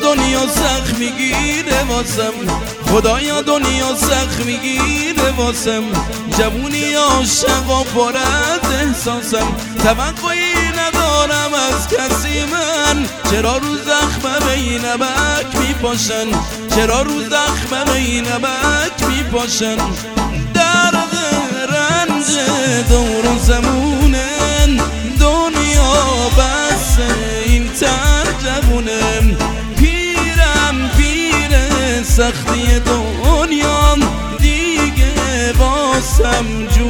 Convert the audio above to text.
دنیا سخت میگیره واسم، خدایا دنیا سخت میگیره واسم. جوونی عاشقا پر از احساسم، توقعی ندارم از کسی من. چرا رو زخمم این نمک میپاشن، چرا رو زخمم این نمک میپاشن. درد رنج دور و زمونن، دنیا بس این ترجمونه. پیرم پیر سختی دنیا دیگه باسم